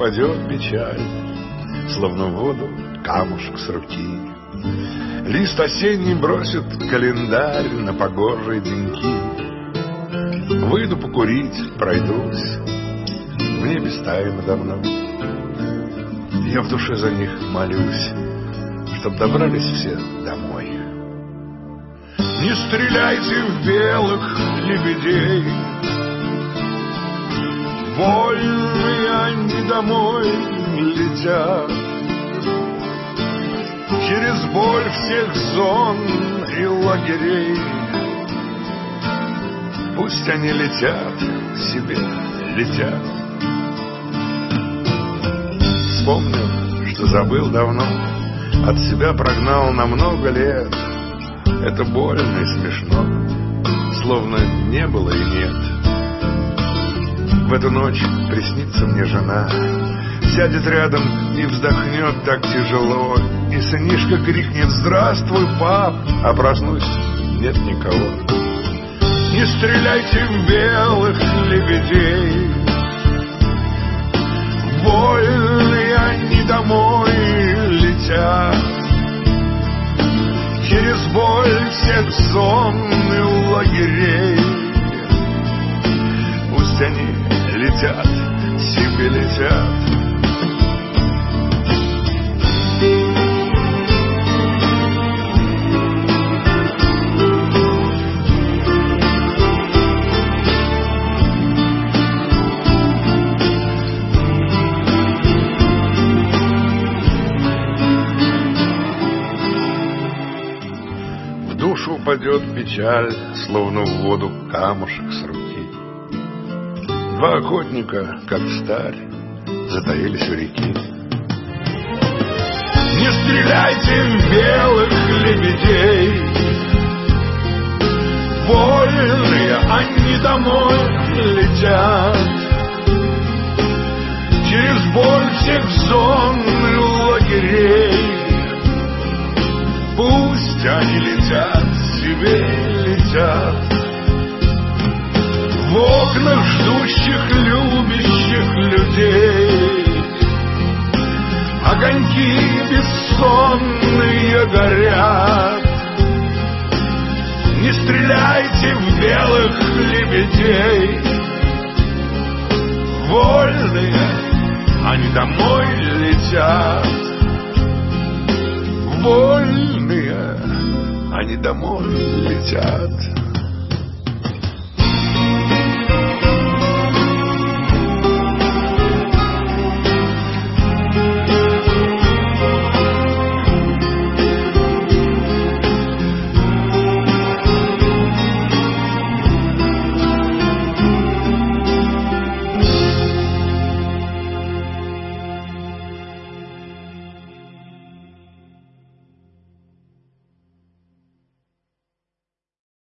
упадет печаль, словно в воду камушек с руки. Лист осенний бросит календарь на погожие деньки. Выйду покурить, пройдусь, в небе стаи надо мной. Я в душе за них молюсь, чтоб добрались все домой. Не стреляйте в белых лебедей, вольные они домой летят. Через боль всех зон и лагерей пусть они летят, себе летят. Вспомнил, что забыл давно, от себя прогнал на много лет. Это больно и смешно, словно не было и нет. В эту ночь приснится мне жена, сядет рядом и вздохнет так тяжело, и сынишка крикнет: «Здравствуй, пап!» А проснусь, нет никого. Не стреляйте в белых лебедей, вольные они домой летят. Через боль всех зон и лагерей пусть они летят, себе летят. Упадет печаль, словно в воду камушек с руки. Два охотника, как сталь, затаились у реки. Не стреляйте в белых лебедей, вольные они домой летят. Через боль всех зон и лагерей пусть они летят, себе летят. В окнах ждущих, любящих людей огоньки бессонные горят. Не стреляйте в белых лебедей, вольные они домой летят. Вольные они домой летят.